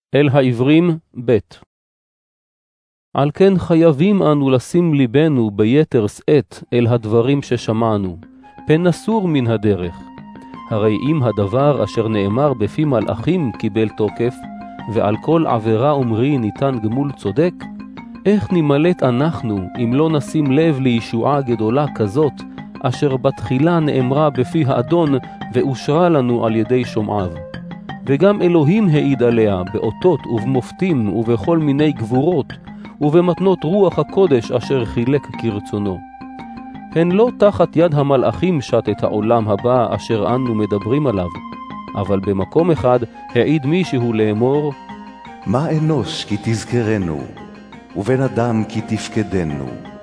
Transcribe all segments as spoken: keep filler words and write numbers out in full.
אל העברים ב' על כן חייבים אנו לשים ליבנו ביתר שאת אל הדברים ששמענו, פן נסור מן הדרך. הרי אם הדבר אשר נאמר בפי מלאכים קיבל תוקף, ועל כל עבירה אומרי ניתן גמול צודק, איך נמלט אנחנו אם לא נשים לב לישועה גדולה כזאת, אשר בתחילה נאמרה בפי האדון ואושרה לנו על ידי שומעיו. וגם אלוהים העיד עליה באותות ובמופתים ובכל מיני גבורות, ובמתנות רוח הקודש אשר חילק כרצונו. הן לא תחת יד המלאכים שט את העולם הבא אשר אנו מדברים עליו, אבל במקום אחד העיד מישהו לאמור, מה אנוש כי תזכרנו, ובן אדם כי תפקדנו.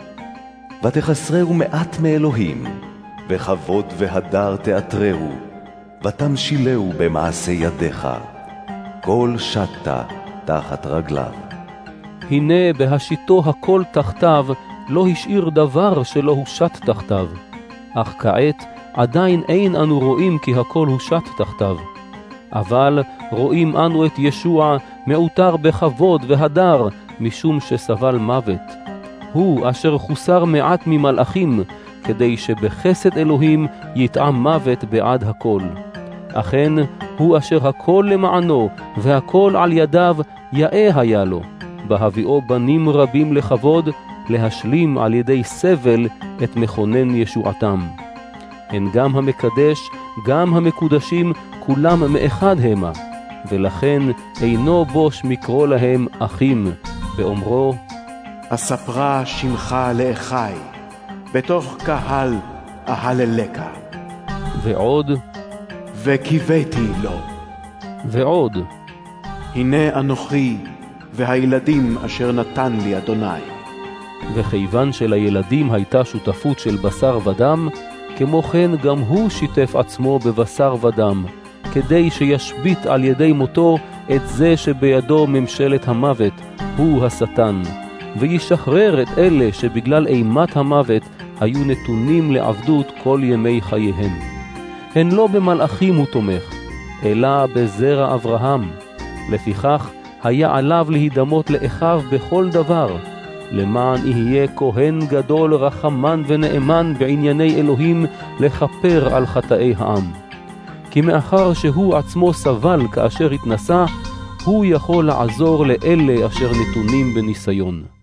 ותחסרהו מעט מאלוהים, וכבוד והדר תאתרהו, ותמשילהו במעשה ידיך, כל שטת תחת רגליו. הנה בהשיתו הכל תחתיו, לא השאיר דבר שלא הושת תחתיו. אך כעת עדיין אין אנו רואים כי הכל הושת תחתיו. אבל רואים אנו את ישוע מעוטר בכבוד והדר, משום שסבל מוות. הוא אשר חוסר מעט ממלאכים, כדי שבחסד אלוהים יטעם מוות בעד הכל. אכן, הוא אשר הכל למענו, והכל על ידיו יאה היה לו, בהביאו בנים רבים לכבוד, להשלים על ידי סבל את מכונן ישועתם. הן גם המקדש, גם המקודשים, כולם מאחד המה, ולכן אינו בוש מקרוא להם אחים, באומרו, אספרה שמך לאחי, בתוך קהל אהללך. ועוד, וקיוויתי לו. ועוד, הנה אנוכי והילדים אשר נתן לי אדוני. וכיוון שלילדים הייתה שותפות של בשר ודם, כמו כן גם הוא שיתף עצמו בבשר ודם, כדי שישבית על ידי מותו את זה שבידו ממשלת המוות, הוא השטן, וישחרר את אלה שבגלל אימת המוות היו נתונים לעבדות כל ימי חייהם. הן לא במלאכים הוא תומך, אלא בזרע אברהם. לפיכך היה עליו להידמות לאחיו בכל דבר, למען יהיה כהן גדול רחמן ונאמן בענייני אלוהים לכפר על חטאי העם. כי מאחר שהוא עצמו סבל כאשר התנסה, הוא יכול לעזור לאלה אשר נתונים בניסיון.